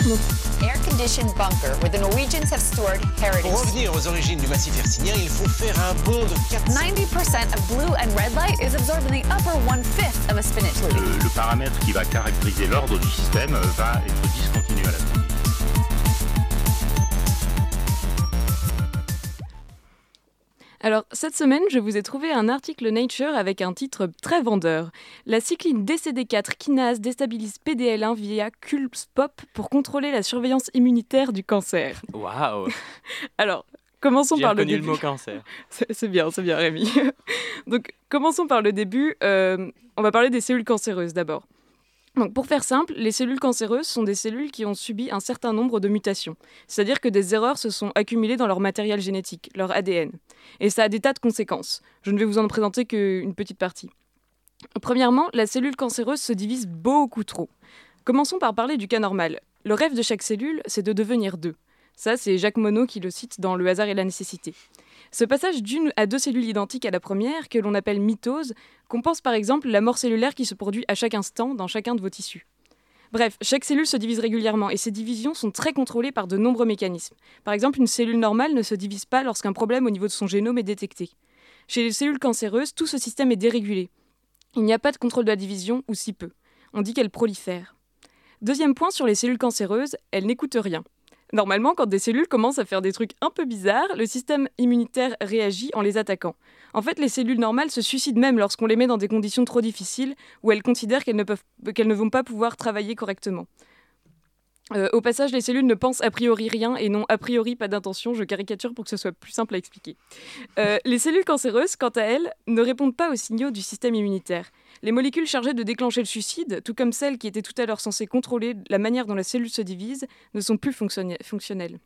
Donc, air-conditioned bunker where the Norwegians have stored heritage. Pour revenir aux origines du massif hercynien, il faut faire un bond de 90% of blue and red light is absorbed in the upper 1/5 of a spinach loop. Le paramètre qui va caractériser l'ordre du système va être discontinu à la fin. alors, cette semaine, je vous ai trouvé un article Nature avec un titre très vendeur. La cycline DCD4 kinase déstabilise PDL1 via CULSPOP pour contrôler la surveillance immunitaire du cancer. Waouh. Alors, commençons par le début. J'ai reconnu le mot cancer. C'est bien Rémi. Donc, commençons par le début. On va parler des cellules cancéreuses d'abord. Donc, pour faire simple, les cellules cancéreuses sont des cellules qui ont subi un certain nombre de mutations. C'est-à-dire que des erreurs se sont accumulées dans leur matériel génétique, leur ADN. Et ça a des tas de conséquences. Je ne vais vous en présenter qu'une petite partie. Premièrement, la cellule cancéreuse se divise beaucoup trop. Commençons par parler du cas normal. Le rêve de chaque cellule, c'est de devenir deux. Ça, c'est Jacques Monod qui le cite dans Le hasard et la nécessité. Ce passage d'une à deux cellules identiques à la première, que l'on appelle mitose, compense par exemple la mort cellulaire qui se produit à chaque instant dans chacun de vos tissus. Bref, chaque cellule se divise régulièrement et ces divisions sont très contrôlées par de nombreux mécanismes. Par exemple, une cellule normale ne se divise pas lorsqu'un problème au niveau de son génome est détecté. Chez les cellules cancéreuses, tout ce système est dérégulé. Il n'y a pas de contrôle de la division, ou si peu. On dit qu'elles prolifèrent. Deuxième point sur les cellules cancéreuses, elles n'écoutent rien. Normalement, quand des cellules commencent à faire des trucs un peu bizarres, le système immunitaire réagit en les attaquant. En fait, les cellules normales se suicident même lorsqu'on les met dans des conditions trop difficiles où elles considèrent qu'elles ne vont pas pouvoir travailler correctement. Au passage, les cellules ne pensent a priori rien et n'ont a priori pas d'intention. Je caricature pour que ce soit plus simple à expliquer. Les cellules cancéreuses, quant à elles, ne répondent pas aux signaux du système immunitaire. Les molécules chargées de déclencher le suicide, tout comme celles qui étaient tout à l'heure censées contrôler la manière dont la cellule se divise, ne sont plus fonctionnelles.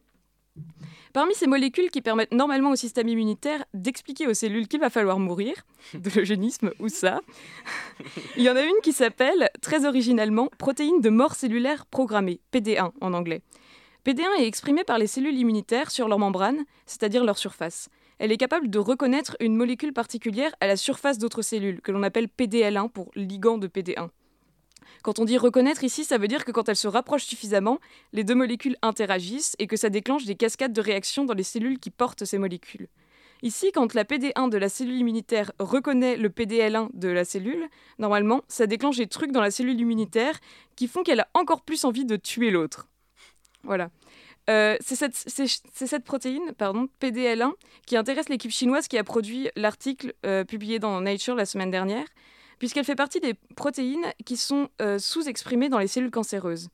Parmi ces molécules qui permettent normalement au système immunitaire d'expliquer aux cellules qu'il va falloir mourir, de l'eugénisme ou ça, il y en a une qui s'appelle, très originalement, protéine de mort cellulaire programmée, PD1 en anglais. PD1 est exprimée par les cellules immunitaires sur leur membrane, c'est-à-dire leur surface. Elle est capable de reconnaître une molécule particulière à la surface d'autres cellules, que l'on appelle PDL1 pour ligand de PD1. Quand on dit reconnaître ici, ça veut dire que quand elles se rapprochent suffisamment, les deux molécules interagissent et que ça déclenche des cascades de réactions dans les cellules qui portent ces molécules. Ici, quand la PD1 de la cellule immunitaire reconnaît le PDL1 de la cellule, normalement, ça déclenche des trucs dans la cellule immunitaire qui font qu'elle a encore plus envie de tuer l'autre. Voilà. C'est cette protéine, PDL1, qui intéresse l'équipe chinoise qui a produit l'article publié dans Nature la semaine dernière, puisqu'elle fait partie des protéines qui sont sous-exprimées dans les cellules cancéreuses.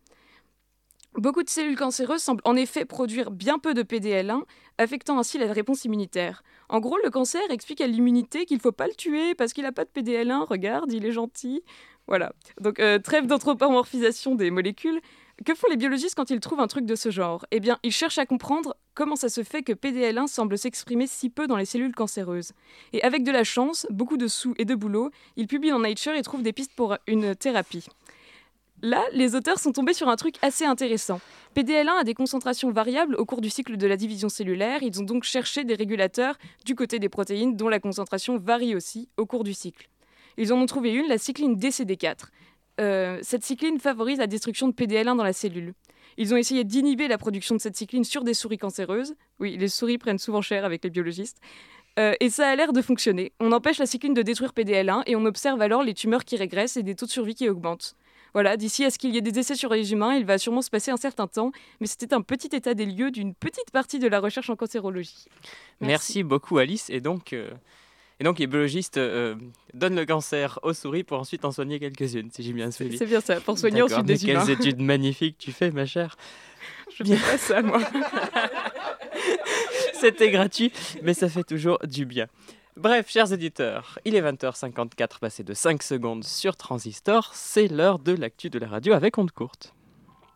Beaucoup de cellules cancéreuses semblent en effet produire bien peu de PDL1, affectant ainsi la réponse immunitaire. En gros, le cancer explique à l'immunité qu'il ne faut pas le tuer parce qu'il n'a pas de PDL1, regarde, il est gentil. Voilà. Donc, trêve d'anthropomorphisation des molécules. Que font les biologistes quand ils trouvent un truc de ce genre ? Eh bien, ils cherchent à comprendre comment ça se fait que PDL1 semble s'exprimer si peu dans les cellules cancéreuses. Et avec de la chance, beaucoup de sous et de boulot, ils publient dans Nature et trouvent des pistes pour une thérapie. Là, les auteurs sont tombés sur un truc assez intéressant. PDL1 a des concentrations variables au cours du cycle de la division cellulaire. Ils ont donc cherché des régulateurs du côté des protéines dont la concentration varie aussi au cours du cycle. Ils en ont trouvé une, la cycline DCD4. Cette cycline favorise la destruction de PDL1 dans la cellule. Ils ont essayé d'inhiber la production de cette cycline sur des souris cancéreuses. Oui, les souris prennent souvent cher avec les biologistes. Et ça a l'air de fonctionner. On empêche la cycline de détruire PDL1 et on observe alors les tumeurs qui régressent et des taux de survie qui augmentent. Voilà, d'ici à ce qu'il y ait des essais sur les humains, il va sûrement se passer un certain temps, mais c'était un petit état des lieux d'une petite partie de la recherche en cancérologie. Merci beaucoup Alice. Et donc les biologistes donnent le cancer aux souris pour ensuite en soigner quelques-unes, si j'ai bien suivi. C'est bien ça, pour soigner ensuite des humains. Quelles études magnifiques tu fais, ma chère. Je fais pas ça, moi. C'était gratuit, mais ça fait toujours du bien. Bref, chers éditeurs, il est 20h54, passé de 5 secondes sur Transistor. C'est l'heure de l'actu de la radio avec onde courte.